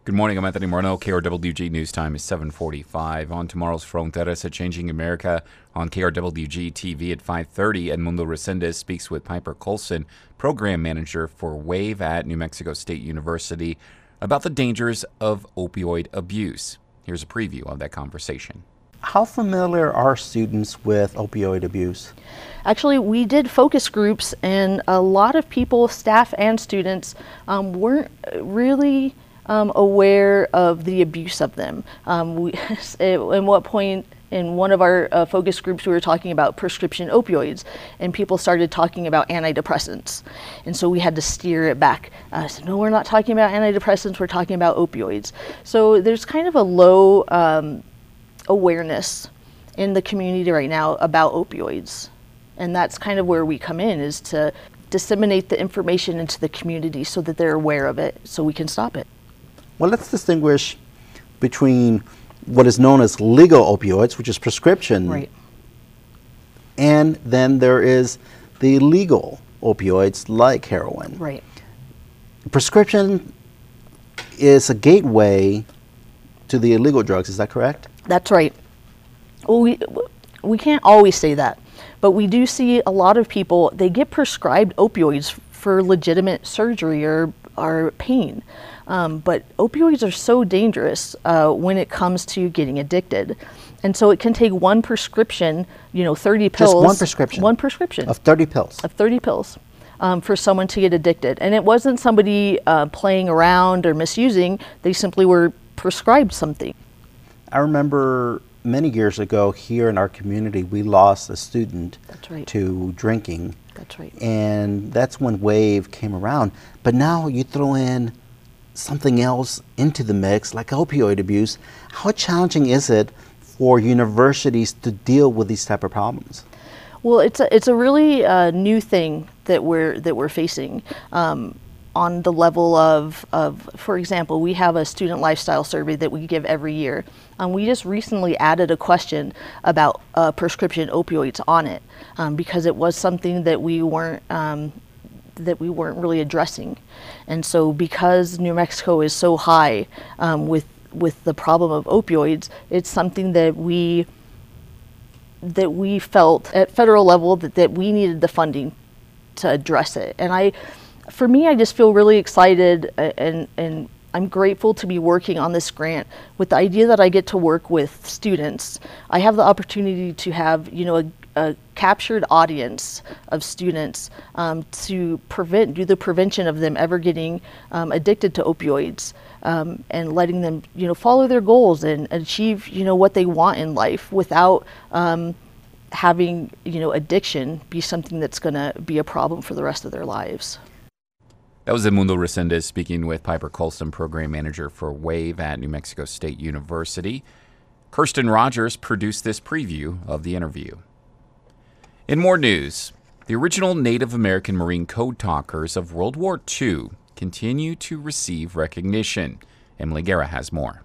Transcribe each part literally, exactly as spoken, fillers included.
Good morning, I'm Anthony Morneau. K R W G News Time is seven forty-five. On tomorrow's Fronteras at Changing America on K R W G T V at five thirty, Edmundo Resendez speaks with Piper Colson, Program Manager for WAVE at New Mexico State University, about the dangers of opioid abuse. Here's a preview of that conversation. How familiar are students with opioid abuse? Actually, we did focus groups, and a lot of people, staff and students, um, weren't really um, aware of the abuse of them. Um, we, at what point in one of our uh, focus groups, we were talking about prescription opioids, and people started talking about antidepressants. And so we had to steer it back. I uh, said, no, we're not talking about antidepressants, we're talking about opioids. So there's kind of a low um, awareness in the community right now about opioids. And that's kind of where we come in, is to disseminate the information into the community so that they're aware of it, so we can stop it. Well, let's distinguish between what is known as legal opioids, which is prescription, right, and then there is the illegal opioids like heroin. Right. Prescription is a gateway to the illegal drugs, is that correct? That's right. Well, we, we can't always say that, but we do see a lot of people, they get prescribed opioids for legitimate surgery or, or pain. Um, but opioids are so dangerous uh, when it comes to getting addicted. And so it can take one prescription, you know, thirty pills. Just one prescription? One prescription. Of thirty pills? Of thirty pills um, for someone to get addicted. And it wasn't somebody uh, playing around or misusing, they simply were prescribed something. I remember many years ago here in our community, we lost a student That's right. to drinking. That's right. And that's when WAVE came around. But now you throw in something else into the mix, like opioid abuse. How challenging is it for universities to deal with these type of problems? Well, it's a it's a really uh, new thing that we're that we're facing. Um, on the level of, of, for example, we have a student lifestyle survey that we give every year. Um, we just recently added a question about uh, prescription opioids on it um, because it was something that we weren't um, that we weren't really addressing. And so because New Mexico is so high um, with with the problem of opioids, it's something that we that we felt at federal level that, that we needed the funding to address it. And I For me, I just feel really excited and, and I'm grateful to be working on this grant with the idea that I get to work with students. I have the opportunity to have, you know, a, a captured audience of students um, to prevent, do the prevention of them ever getting um, addicted to opioids um, and letting them, you know, follow their goals and achieve, you know, what they want in life without um, having, you know, addiction be something that's going to be a problem for the rest of their lives. That was Edmundo Resendez speaking with Piper Colson, Program Manager for WAVE at New Mexico State University. Kirsten Rogers produced this preview of the interview. In more news, the original Native American Marine Code Talkers of World War Two continue to receive recognition. Emily Guerra has more.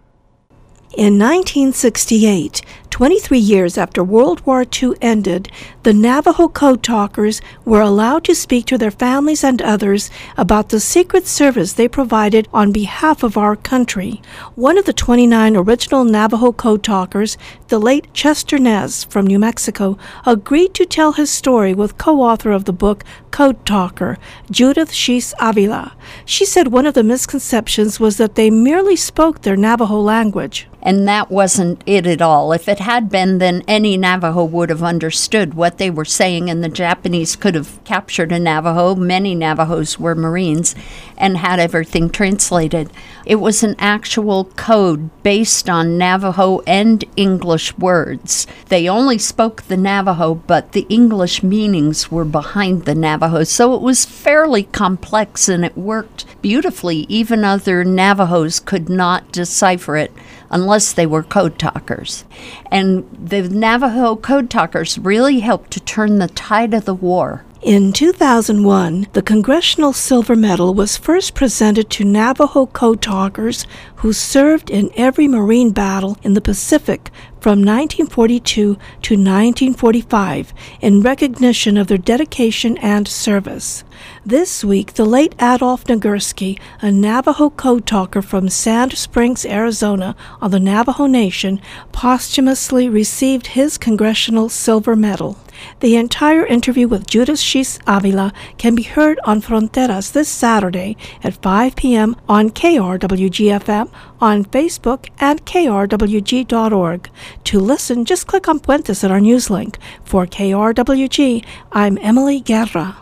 In nineteen sixty-eight, twenty-three years after World War Two ended, the Navajo Code Talkers were allowed to speak to their families and others about the secret service they provided on behalf of our country. One of the twenty-nine original Navajo Code Talkers, the late Chester Nez from New Mexico, agreed to tell his story with co-author of the book Code Talker, Judith Shees Avila. She said one of the misconceptions was that they merely spoke their Navajo language. And that wasn't it at all. If it had been, then any Navajo would have understood what they were saying, and the Japanese could have captured a Navajo. Many Navajos were Marines and had everything translated. It was an actual code based on Navajo and English words. They only spoke the Navajo, but the English meanings were behind the Navajo. So it was fairly complex, and it worked beautifully. Even other Navajos could not decipher it unless they were code talkers. And the Navajo code talkers really helped to turn the tide of the war. In two thousand one, the Congressional Silver Medal was first presented to Navajo Code Talkers who served in every Marine battle in the Pacific from nineteen forty-two to nineteen forty-five in recognition of their dedication and service. This week, the late Adolph Nagurski, a Navajo Code Talker from Sand Springs, Arizona, on the Navajo Nation, posthumously received his Congressional Silver Medal. The entire interview with Judith Schiess Avila can be heard on Fronteras this Saturday at five p.m. on K R W G F M, on Facebook, and K R W G dot org. To listen, just click on Puentes at our news link. For K R W G, I'm Emily Guerra.